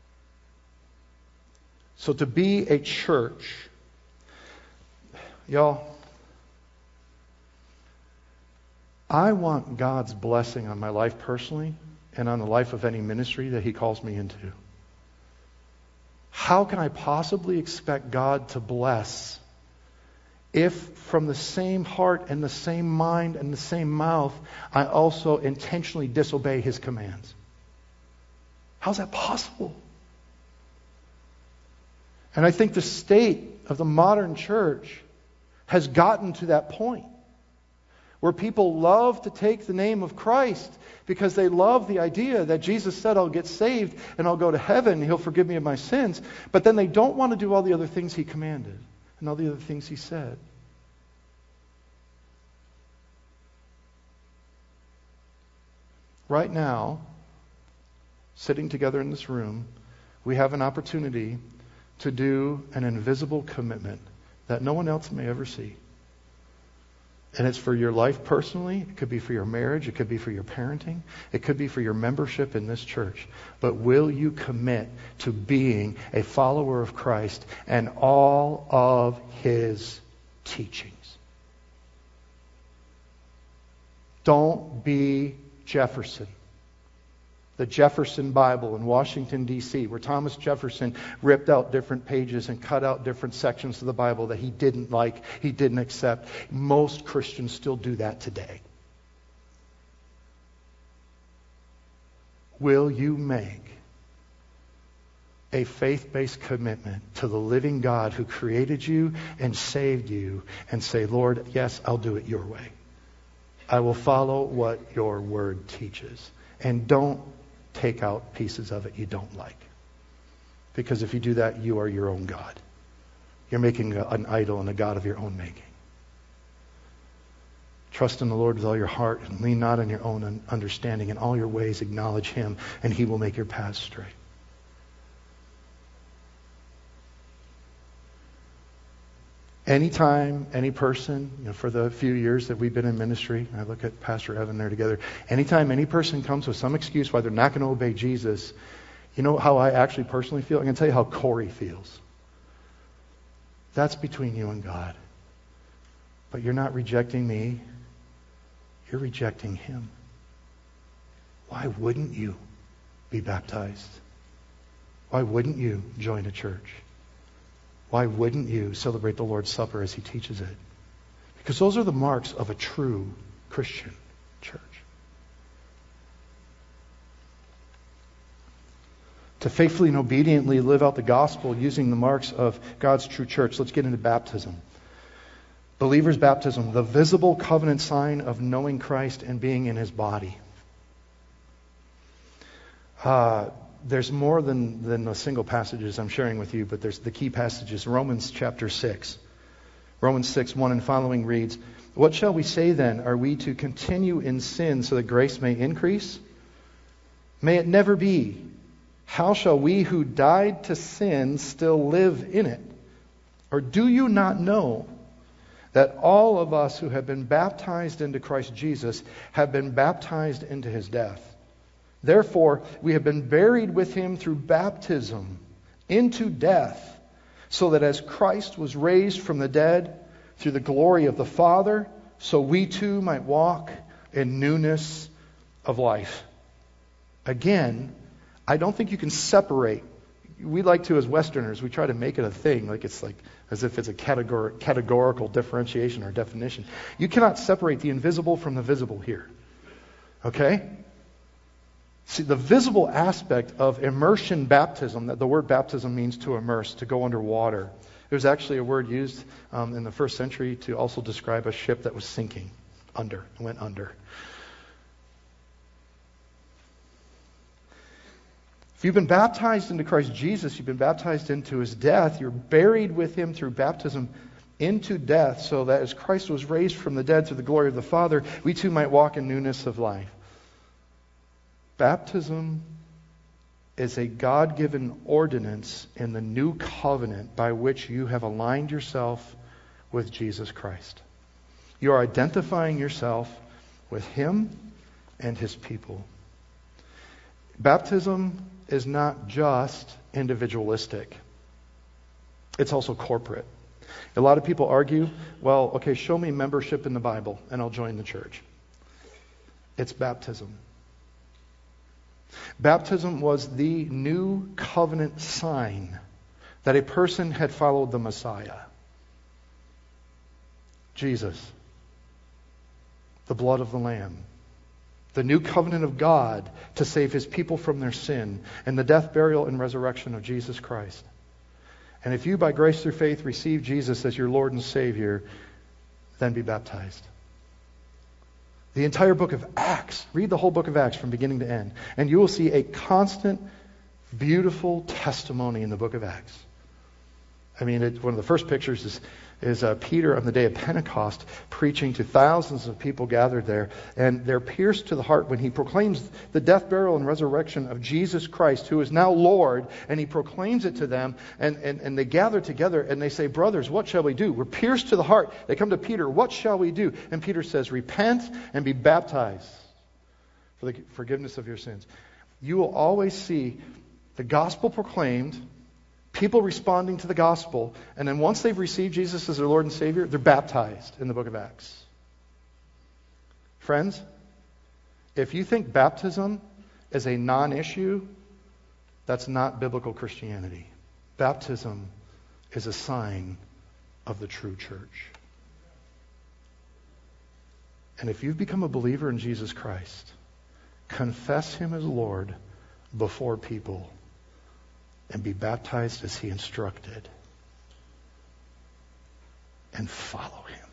So to be a church, y'all, I want God's blessing on my life personally and on the life of any ministry that he calls me into. How can I possibly expect God to bless if from the same heart and the same mind and the same mouth I also intentionally disobey his commands? How's that possible? And I think the state of the modern church has gotten to that point where people love to take the name of Christ because they love the idea that Jesus said, I'll get saved and I'll go to heaven and he'll forgive me of my sins. But then they don't want to do all the other things he commanded and all the other things he said. Right now, sitting together in this room, we have an opportunity to do an invisible commitment that no one else may ever see. And it's for your life personally. It could be for your marriage. It could be for your parenting. It could be for your membership in this church. But will you commit to being a follower of Christ and all of his teachings? Don't be Jefferson. The Jefferson Bible in Washington, D C, where Thomas Jefferson ripped out different pages and cut out different sections of the Bible that he didn't like, he didn't accept. Most Christians still do that today. Will you make a faith-based commitment to the living God who created you and saved you and say, Lord, yes, I'll do it your way. I will follow what your word teaches. And don't take out pieces of it you don't like. Because if you do that, you are your own God. You're making a, an idol and a God of your own making. Trust in the Lord with all your heart and lean not on your own understanding. In all your ways acknowledge him and he will make your paths straight. Anytime, any person, you know, for the few years that we've been in ministry, I look at Pastor Evan there together, anytime any person comes with some excuse why they're not going to obey Jesus, you know how I actually personally feel? I'm going to tell you how Corey feels. That's between you and God. But you're not rejecting me. You're rejecting him. Why wouldn't you be baptized? Why wouldn't you join a church? Why wouldn't you celebrate the Lord's Supper as he teaches it? Because those are the marks of a true Christian church. To faithfully and obediently live out the gospel using the marks of God's true church. Let's get into baptism. Believer's baptism, the visible covenant sign of knowing Christ and being in his body. Uh, There's more than, than the single passages I'm sharing with you, but there's the key passages. Romans chapter six. Romans six, one and following reads, what shall we say then? Are we to continue in sin so that grace may increase? May it never be. How shall we who died to sin still live in it? Or do you not know that all of us who have been baptized into Christ Jesus have been baptized into his death? Therefore, we have been buried with him through baptism into death, so that as Christ was raised from the dead through the glory of the Father, so we too might walk in newness of life. Again, I don't think you can separate. We like to, as Westerners, we try to make it a thing, like it's like as if it's a categor- categorical differentiation or definition. You cannot separate the invisible from the visible here. Okay? See, the visible aspect of immersion baptism, that the word baptism means to immerse, to go under water. There's actually a word used um, in the first century to also describe a ship that was sinking under, went under. If you've been baptized into Christ Jesus, you've been baptized into His death, you're buried with Him through baptism into death, so that as Christ was raised from the dead through the glory of the Father, we too might walk in newness of life. Baptism is a God-given ordinance in the new covenant by which you have aligned yourself with Jesus Christ. You are identifying yourself with Him and His people. Baptism is not just individualistic. It's also corporate. A lot of people argue, well, okay, show me membership in the Bible and I'll join the church. It's baptism. Baptism was the new covenant sign that a person had followed the Messiah. Jesus, the blood of the Lamb. The new covenant of God to save His people from their sin, and the death, burial, and resurrection of Jesus Christ. And if you, by grace through faith, receive Jesus as your Lord and Savior, then be baptized. The entire book of Acts, read the whole book of Acts from beginning to end, and you will see a constant, beautiful testimony in the book of Acts. I mean, it, one of the first pictures is is uh, Peter on the day of Pentecost preaching to thousands of people gathered there, and they're pierced to the heart when he proclaims the death, burial, and resurrection of Jesus Christ, who is now Lord, and he proclaims it to them, and, and, and they gather together and they say, brothers, what shall we do? We're pierced to the heart. They come to Peter, what shall we do? And Peter says, repent and be baptized for the forgiveness of your sins. You will always see the gospel proclaimed, people responding to the gospel, and then once they've received Jesus as their Lord and Savior, they're baptized in the book of Acts. Friends, if you think baptism is a non-issue, that's not biblical Christianity. Baptism is a sign of the true church. And if you've become a believer in Jesus Christ, confess Him as Lord before people and be baptized as He instructed. And follow Him.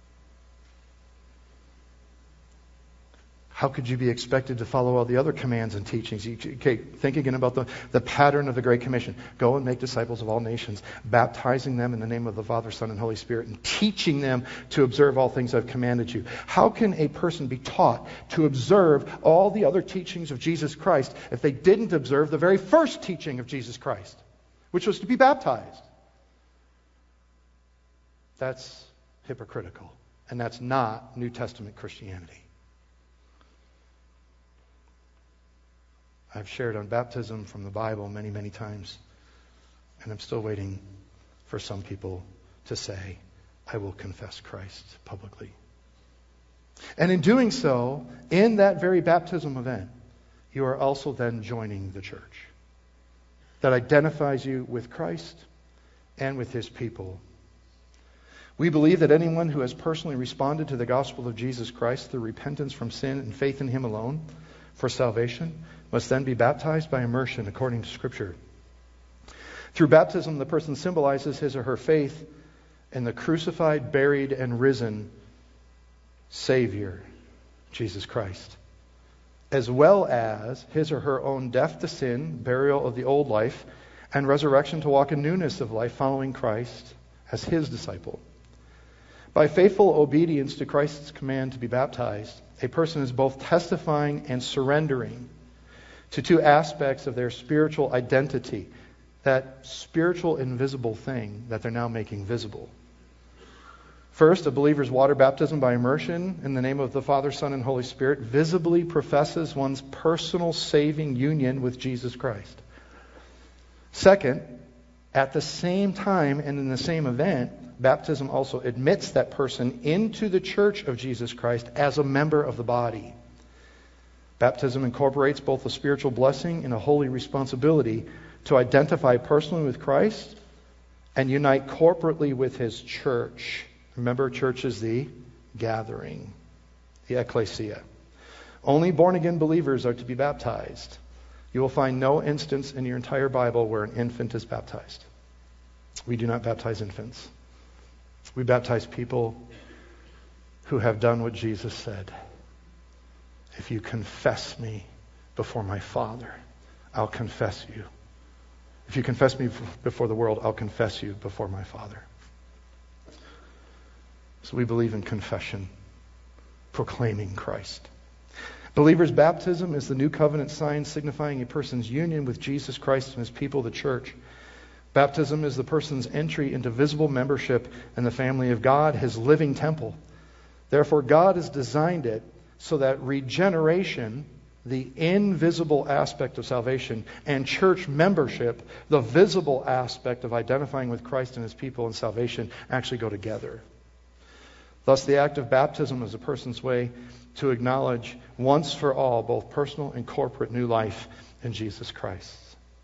How could you be expected to follow all the other commands and teachings? Okay, think again about the, the pattern of the Great Commission. Go and make disciples of all nations, baptizing them in the name of the Father, Son, and Holy Spirit, and teaching them to observe all things I've commanded you. How can a person be taught to observe all the other teachings of Jesus Christ if they didn't observe the very first teaching of Jesus Christ, which was to be baptized? That's hypocritical, and that's not New Testament Christianity. I've shared on baptism from the Bible many, many times, and I'm still waiting for some people to say, I will confess Christ publicly. And in doing so, in that very baptism event, you are also then joining the church that identifies you with Christ and with His people. We believe that anyone who has personally responded to the gospel of Jesus Christ through repentance from sin and faith in Him alone for salvation must then be baptized by immersion according to Scripture. Through baptism, the person symbolizes his or her faith in the crucified, buried, and risen Savior, Jesus Christ, as well as his or her own death to sin, burial of the old life, and resurrection to walk in newness of life following Christ as His disciple. By faithful obedience to Christ's command to be baptized, a person is both testifying and surrendering to two aspects of their spiritual identity, that spiritual invisible thing that they're now making visible. First, a believer's water baptism by immersion in the name of the Father, Son, and Holy Spirit visibly professes one's personal saving union with Jesus Christ. Second, at the same time and in the same event, baptism also admits that person into the church of Jesus Christ as a member of the body. Baptism incorporates both a spiritual blessing and a holy responsibility to identify personally with Christ and unite corporately with His church. Remember, church is the gathering, the ecclesia. Only born-again believers are to be baptized. You will find no instance in your entire Bible where an infant is baptized. We do not baptize infants. We baptize people who have done what Jesus said. If you confess me before my Father, I'll confess you. If you confess me before the world, I'll confess you before my Father. So we believe in confession, proclaiming Christ. Believers' baptism is the new covenant sign signifying a person's union with Jesus Christ and His people, the church. Baptism is the person's entry into visible membership in the family of God, His living temple. Therefore, God has designed it so that regeneration, the invisible aspect of salvation, and church membership, the visible aspect of identifying with Christ and His people in salvation, actually go together. Thus, the act of baptism is a person's way to acknowledge once for all both personal and corporate new life in Jesus Christ.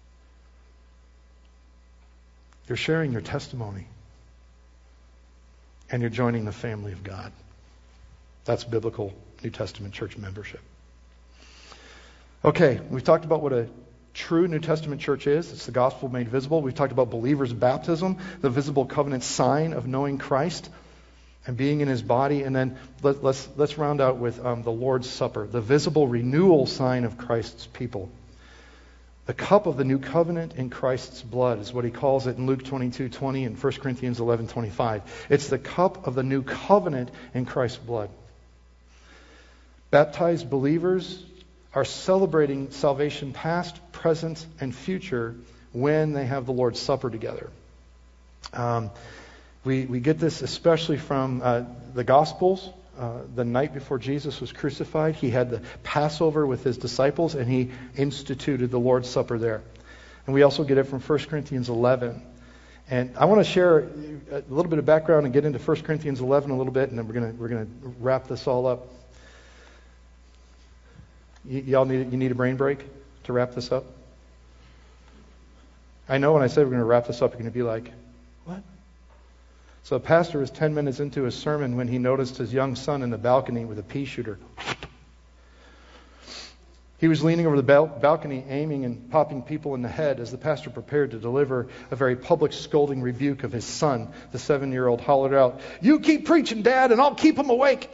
You're sharing your testimony, and you're joining the family of God. That's biblical New Testament church membership. Okay, we've talked about what a true New Testament church is. It's the gospel made visible. We've talked about believers' baptism, the visible covenant sign of knowing Christ and being in His body. And then let, let's let's round out with um, the Lord's Supper, the visible renewal sign of Christ's people. The cup of the new covenant in Christ's blood is what He calls it in Luke twenty-two twenty and First Corinthians eleven twenty-five. It's the cup of the new covenant in Christ's blood. Baptized believers are celebrating salvation past, present, and future when they have the Lord's Supper together. Um, we, we get this especially from uh, the Gospels. Uh, the night before Jesus was crucified, He had the Passover with His disciples, and He instituted the Lord's Supper there. And we also get it from First Corinthians eleven. And I want to share a little bit of background and get into First Corinthians eleven a little bit, and then we're going to we're going to wrap this all up. Y- y'all need you need a brain break to wrap this up? I know when I say we're going to wrap this up, you're going to be like, what? So a pastor was ten minutes into his sermon when he noticed his young son in the balcony with a pea shooter. He was leaning over the bal- balcony, aiming and popping people in the head as the pastor prepared to deliver a very public scolding rebuke of his son. The seven-year-old hollered out, "You keep preaching, Dad, and I'll keep him awake."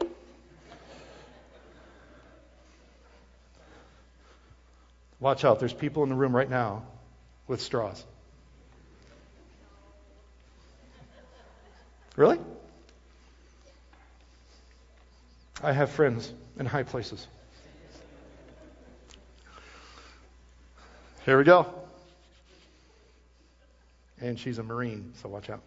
Watch out, there's people in the room right now with straws. Really? I have friends in high places. Here we go. And she's a Marine, so watch out.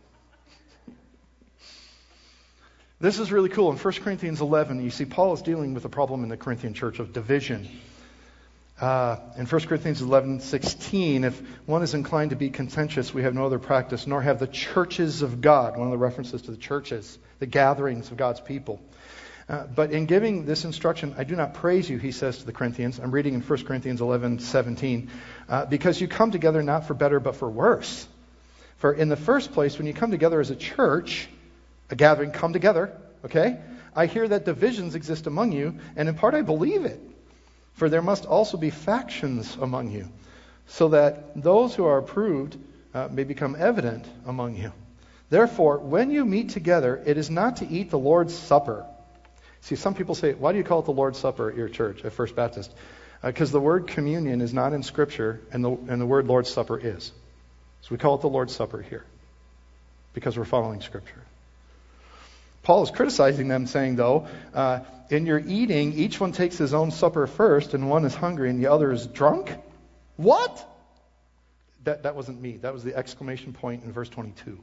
This is really cool. In First Corinthians eleven, you see Paul is dealing with a problem in the Corinthian church of division. Uh, in First Corinthians eleven sixteen, if one is inclined to be contentious, we have no other practice, nor have the churches of God. One of the references to the churches, the gatherings of God's people. Uh, but in giving this instruction, I do not praise you, he says to the Corinthians. I'm reading in First Corinthians eleven seventeen. Uh, because you come together not for better, but for worse. For in the first place, when you come together as a church, a gathering, come together, okay? I hear that divisions exist among you, and in part I believe it. For there must also be factions among you, so that those who are approved uh, may become evident among you. Therefore, when you meet together, it is not to eat the Lord's Supper. See, some people say, why do you call it the Lord's Supper at your church, at First Baptist? Because uh, the word communion is not in Scripture, and the, and the word Lord's Supper is. So we call it the Lord's Supper here, because we're following Scripture. Paul is criticizing them, saying, though, uh, in your eating, each one takes his own supper first, and one is hungry and the other is drunk? What? That, that wasn't me. That was the exclamation point in verse twenty-two.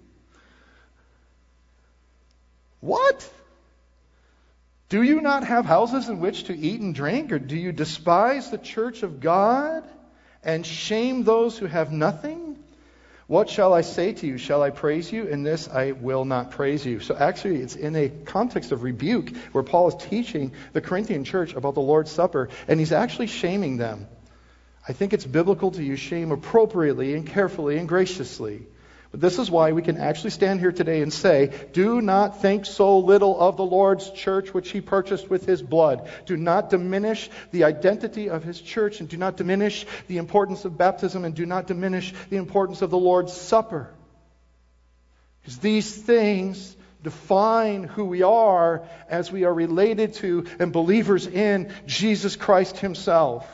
What? Do you not have houses in which to eat and drink? Or do you despise the church of God and shame those who have nothing? What shall I say to you? Shall I praise you? In this I will not praise you. So actually, it's in a context of rebuke where Paul is teaching the Corinthian church about the Lord's Supper, and he's actually shaming them. I think it's biblical to use shame appropriately and carefully and graciously. But this is why we can actually stand here today and say, do not think so little of the Lord's church which he purchased with his blood. Do not diminish the identity of his church, and do not diminish the importance of baptism, and do not diminish the importance of the Lord's Supper. Because these things define who we are as we are related to and believers in Jesus Christ himself.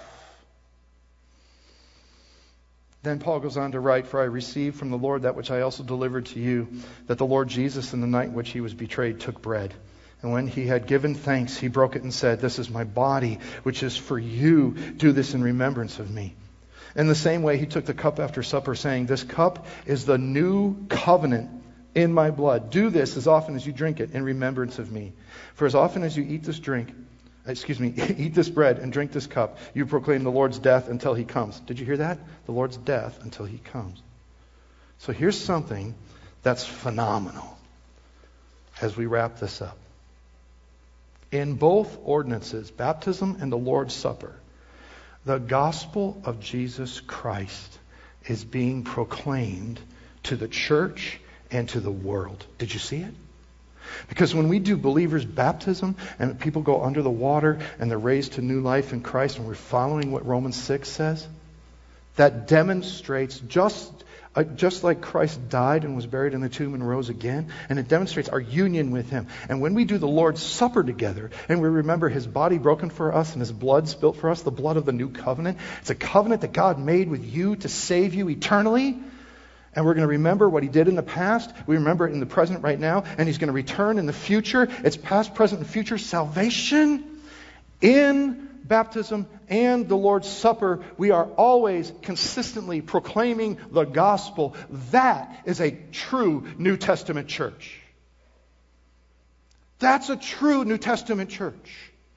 Then Paul goes on to write, for I received from the Lord that which I also delivered to you, that the Lord Jesus in the night in which he was betrayed took bread. And when he had given thanks, he broke it and said, this is my body, which is for you. Do this in remembrance of me. In the same way, he took the cup after supper, saying, this cup is the new covenant in my blood. Do this as often as you drink it in remembrance of me. For as often as you eat this drink, excuse me, eat this bread and drink this cup, you proclaim the Lord's death until he comes. Did you hear that? The Lord's death until he comes. So here's something that's phenomenal as we wrap this up. In both ordinances, baptism and the Lord's Supper, the gospel of Jesus Christ is being proclaimed to the church and to the world. Did you see it? Because when we do believers' baptism and people go under the water and they're raised to new life in Christ, and we're following what Romans six says, that demonstrates just, uh, just like Christ died and was buried in the tomb and rose again, and it demonstrates our union with him. And when we do the Lord's Supper together and we remember his body broken for us and his blood spilt for us, the blood of the new covenant, it's a covenant that God made with you to save you eternally. And we're going to remember what he did in the past. We remember it in the present right now. And he's going to return in the future. It's past, present, and future salvation. In baptism and the Lord's Supper, we are always consistently proclaiming the gospel. That is a true New Testament church. That's a true New Testament church.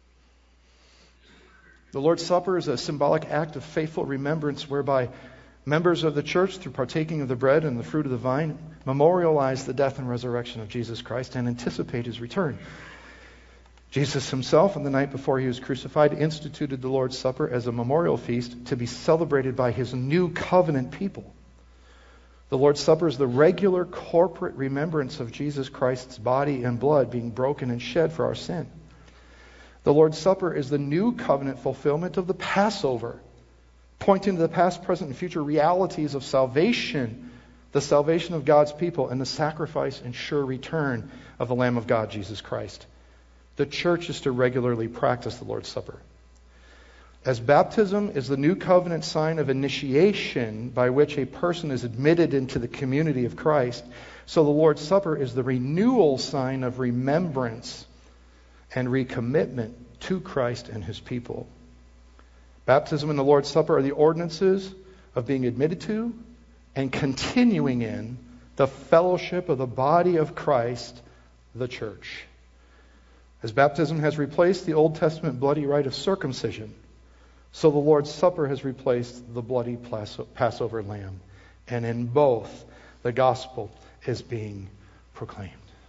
The Lord's Supper is a symbolic act of faithful remembrance whereby members of the church, through partaking of the bread and the fruit of the vine, memorialize the death and resurrection of Jesus Christ and anticipate his return. Jesus himself, on the night before he was crucified, instituted the Lord's Supper as a memorial feast to be celebrated by his new covenant people. The Lord's Supper is the regular corporate remembrance of Jesus Christ's body and blood being broken and shed for our sin. The Lord's Supper is the new covenant fulfillment of the Passover, pointing to the past, present, and future realities of salvation, the salvation of God's people, and the sacrifice and sure return of the Lamb of God, Jesus Christ. The church is to regularly practice the Lord's Supper. As baptism is the new covenant sign of initiation by which a person is admitted into the community of Christ, so the Lord's Supper is the renewal sign of remembrance and recommitment to Christ and his people. Baptism and the Lord's Supper are the ordinances of being admitted to and continuing in the fellowship of the body of Christ, the church. As baptism has replaced the Old Testament bloody rite of circumcision, so the Lord's Supper has replaced the bloody Passover lamb. And in both, the gospel is being proclaimed.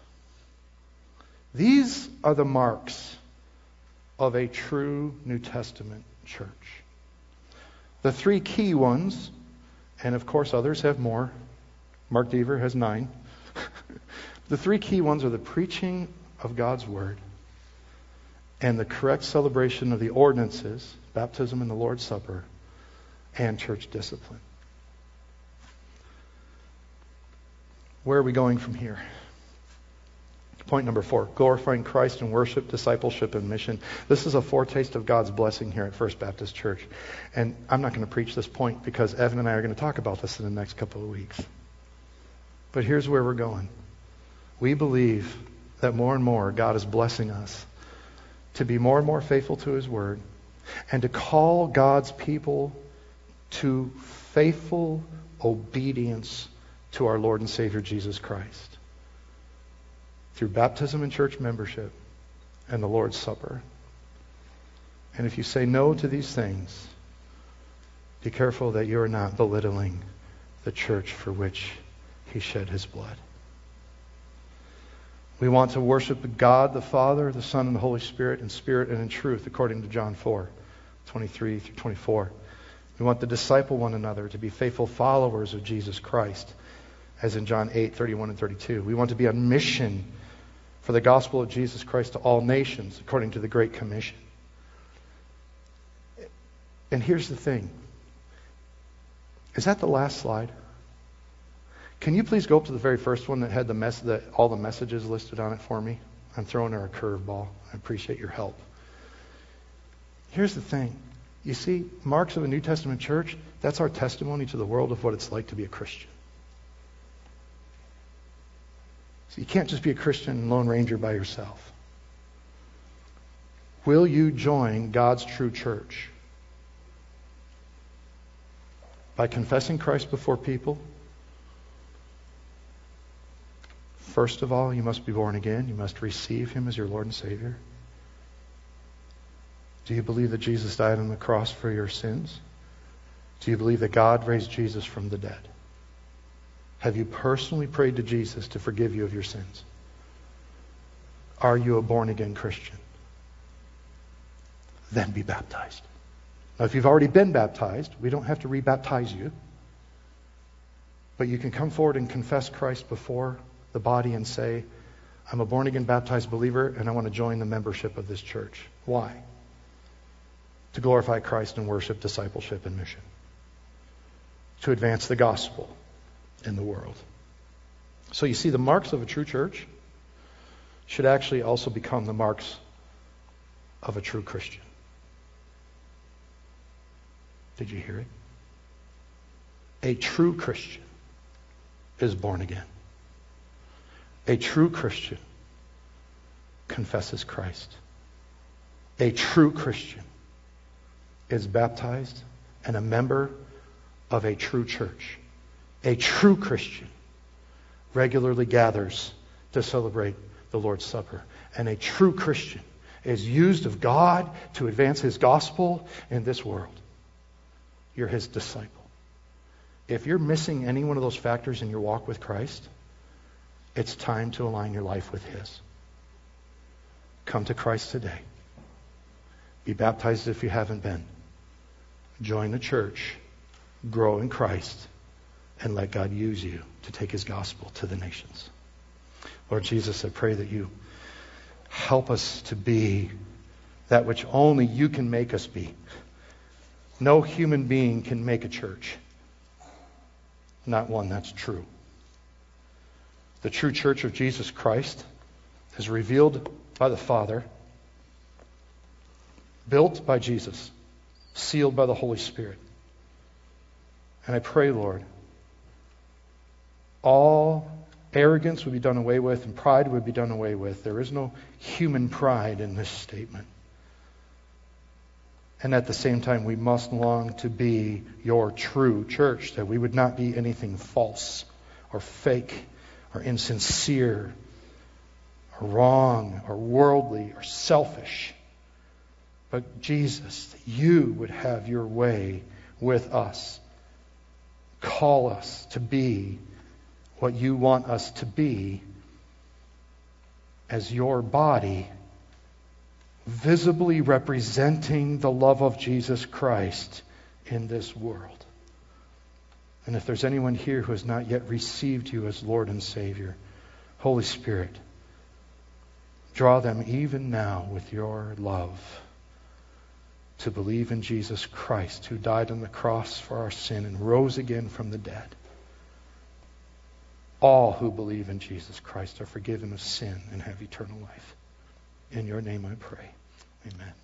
These are the marks of a true New Testament church. The three key ones, and of course others have more. Mark Deaver has nine. The three key ones are the preaching of God's Word and the correct celebration of the ordinances, baptism and the Lord's Supper, and church discipline. Where are we going from here? Point number four, glorifying Christ in worship, discipleship, and mission. This is a foretaste of God's blessing here at First Baptist Church. And I'm not going to preach this point because Evan and I are going to talk about this in the next couple of weeks. But here's where we're going. We believe that more and more God is blessing us to be more and more faithful to his word and to call God's people to faithful obedience to our Lord and Savior Jesus Christ through baptism and church membership and the Lord's Supper. And if you say no to these things, be careful that you're not belittling the church for which he shed his blood. We want to worship God the Father, the Son, and the Holy Spirit in spirit and in truth, according to John four, twenty-three through twenty-four. We want to disciple one another to be faithful followers of Jesus Christ, as in John eight, thirty-one and thirty-two. We want to be on mission for the gospel of Jesus Christ to all nations, according to the Great Commission. And here's the thing. Is that the last slide? Can you please go up to the very first one that had the mess, that all the messages listed on it for me? I'm throwing her a curveball. I appreciate your help. Here's the thing. You see, marks of a New Testament church, that's our testimony to the world of what it's like to be a Christian. So you can't just be a Christian Lone Ranger by yourself. Will you join God's true church? By confessing Christ before people? First of all, you must be born again. You must receive him as your Lord and Savior. Do you believe that Jesus died on the cross for your sins? Do you believe that God raised Jesus from the dead? Have you personally prayed to Jesus to forgive you of your sins? Are you a born-again Christian? Then be baptized. Now, if you've already been baptized, we don't have to rebaptize you. But you can come forward and confess Christ before the body and say, I'm a born-again baptized believer and I want to join the membership of this church. Why? To glorify Christ and worship, discipleship, and mission. To advance the gospel in the world. So you see, the marks of a true church should actually also become the marks of a true Christian. Did you hear it? A true Christian is born again. A true Christian confesses Christ. A true Christian is baptized and a member of a true church. A true Christian regularly gathers to celebrate the Lord's Supper. And a true Christian is used of God to advance his gospel in this world. You're his disciple. If you're missing any one of those factors in your walk with Christ, it's time to align your life with his. Come to Christ today. Be baptized if you haven't been. Join the church. Grow in Christ. And let God use you to take his gospel to the nations. Lord Jesus, I pray that you help us to be that which only you can make us be. No human being can make a church. Not one that's true. The true church of Jesus Christ is revealed by the Father, built by Jesus, sealed by the Holy Spirit. And I pray, Lord, all arrogance would be done away with and pride would be done away with. There is no human pride in this statement. And at the same time, we must long to be your true church, that we would not be anything false or fake or insincere or wrong or worldly or selfish. But Jesus, that you would have your way with us. Call us to be what you want us to be as your body, visibly representing the love of Jesus Christ in this world. And if there's anyone here who has not yet received you as Lord and Savior, Holy Spirit, draw them even now with your love to believe in Jesus Christ, who died on the cross for our sin and rose again from the dead. All who believe in Jesus Christ are forgiven of sin and have eternal life. In your name I pray. Amen.